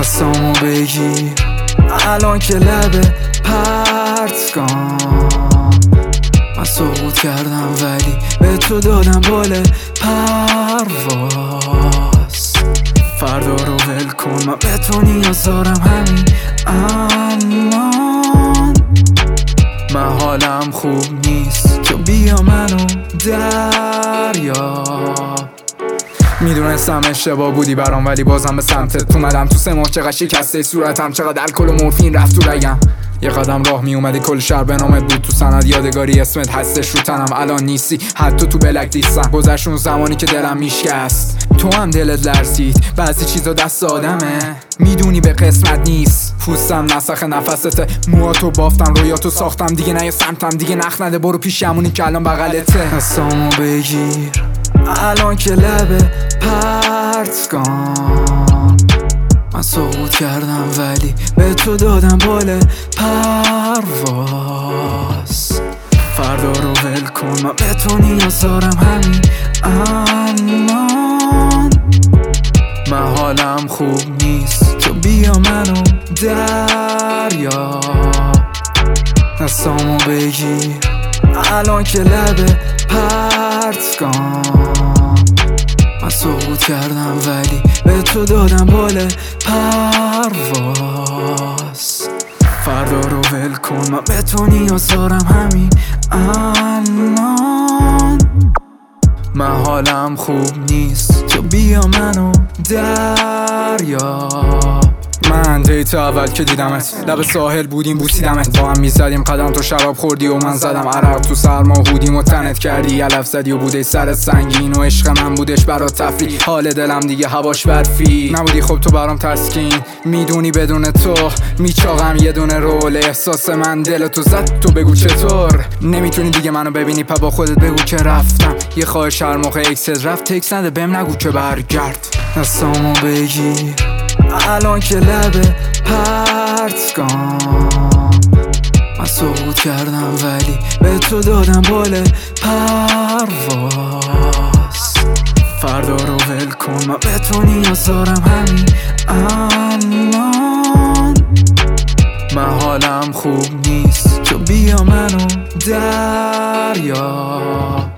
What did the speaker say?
دستامو بگیر الان که لبه پرت کن. من سقوط کردم ولی به تو دادم بال پرواز. فردا رو ول کن، من به تو نیاز دارم همین الان. من حالم خوب نیست، تو بیا منو دریاب. میدونستم اشتباه بودی برام ولی بازم به سمتت اومدم. تو 3 ماه چقدر شکسته صورتم، چقدر الکل و مورفین رفت تو رگم. یه قدم راه می اومدی کل شهر به نامت بود تو سند یادگاری، اسمت هستش رو تنم الان نیستی حتی تو بلک لیستم. گذشت اون زمانی که دلم میشکست، تو هم دلت لرزید. بعضی چیزا دست آدمه میدونی به قسمت نیست. پوستم نسخ نفسته، موهاتو بافتم رویاتو ساختم. دیگه نه سمتم دیگه نخ نده، برو پیشمونی که الان بغلته. دستامو بگیر الان که لبه پرت کن. من سقوط کردم ولی به تو دادم بال پرواز. فردا رو ول کن، من به تو نیاز دارم همین الان. من حالم خوب نیست، تو بیا منو دریاب. دستامو بگیر الان که لبه پرت کن. من سقوط کردم ولی به تو دادم بال پرواز. فردا رو ول کن، من به تو نیاز دارم همین الان. من حالم خوب نیست، تو بیا منو دریاب. من دیت اول که دیدمت لب ساحل بودیم بوسیدمت. با هم میزدیم قدم، تو شراب خوردی و من زدم عرق. تو سرما بودیم و تنت کردی علف زدی و بوده سر سنگین. و عشق من بودش برات تفریح، حال دلم دیگه هواش برفی نبودی. خب تو برام تسکین، میدونی بدون تو میچاقم یه دونه رول. احساس من دل تو زد، تو بگو چطور نمیتونی دیگه منو ببینی. پا با خودت بگو که رفتم. یه خواهش هر موقع اکست رفت تکس نده بهم، نگو که برگرد. دستامو بگیر الان که لبه پرت کن. من سقوط کردم ولی به تو دادم بال پرواز. فردا رو ول کن، من به تو نیاز دارم همین الان. من حالم خوب نیست، تو بیا منو دریاب.